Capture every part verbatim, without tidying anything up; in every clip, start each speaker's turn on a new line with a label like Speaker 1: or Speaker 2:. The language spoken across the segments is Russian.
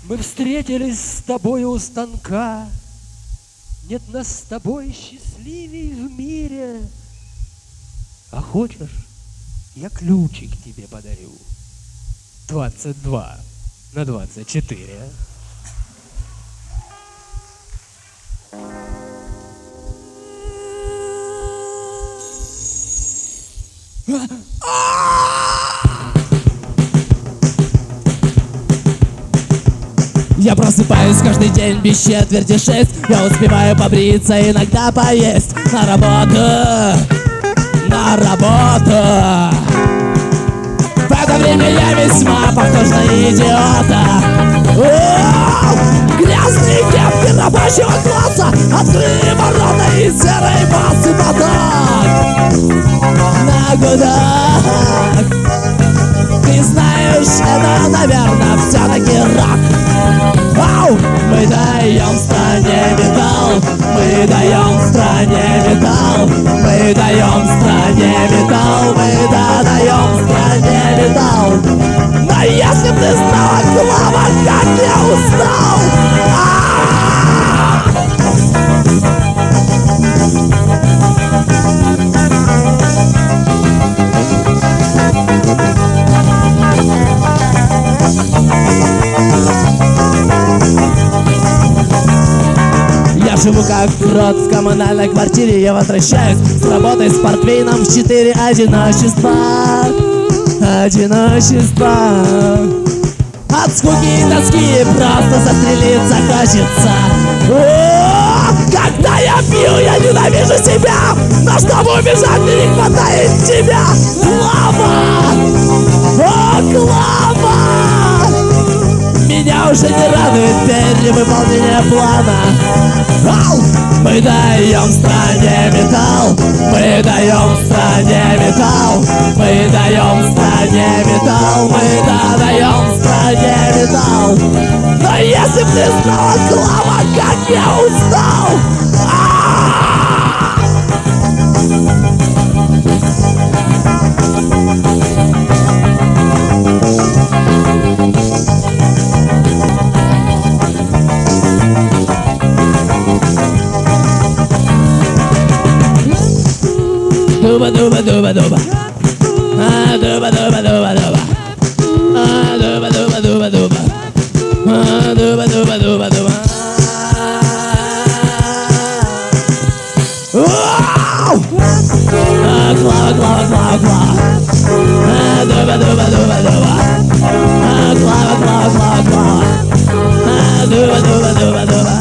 Speaker 1: Мы встретились с тобой у станка. Нет нас с тобой счастливей в мире. А хочешь, я ключик тебе подарю. Двадцать два на двадцать четыре.
Speaker 2: Я просыпаюсь каждый день без четверти шесть. Я успеваю побриться, иногда поесть. На работу, на работу. В это время я весьма похож на идиота. О, грязные кепки рабочего класса, открытые ворота и серой массы поток на гудок. Ты знаешь, это, наверное, все-таки рок. Ау! Мы даем стране металл, мы даем стране металл, мы даем стране металл, мы да даем стране металл. Но если б ты знала, Клава, как я устал! Я живу как крот в коммунальной квартире. Я возвращаюсь с работы с портвейном в четыре. Одиночество, одиночество. От скуки и тоски просто застрелиться хочется. О, когда я пью, я ненавижу себя, но чтобы убежать, мне не хватает тебя. Клава! О, Клава! Меня уже не радует перевыполнение плана. Ау! Мы даем стране металл, мы даем стране металл, мы даем стране металл, мы да даем стране металл. Но если б ты знала, Клава, как я устал! Дуба, дуба, дуба, дуба. А, дуба, дуба, дуба, дуба. А, дуба, дуба, дуба, дуба. А, дуба, дуба, дуба, дуба. Вау! А, Клава, Клава, Клава, Клава. А, дуба, дуба, дуба, дуба. А, Клава, Клава, Клава, Клава. А, дуба, дуба, дуба, дуба.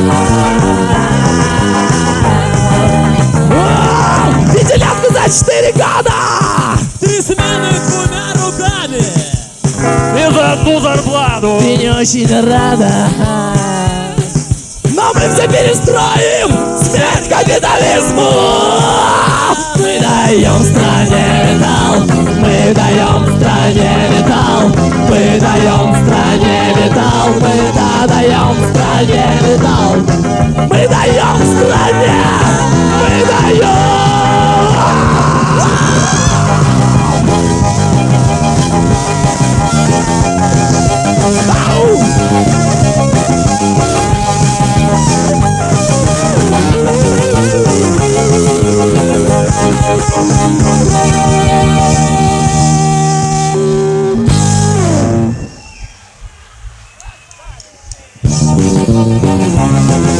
Speaker 2: Пятилетку за четыре года!
Speaker 3: Три смены двумя руками!
Speaker 1: И за одну зарплату!
Speaker 2: Ты не очень рада. Но мы все перестроим! Смерть капитализму! Мы даем стране металл, мы даем стране металл, мы даем стране металл, мы да даем стране металл, мы даем стране, мы даем. Thank you.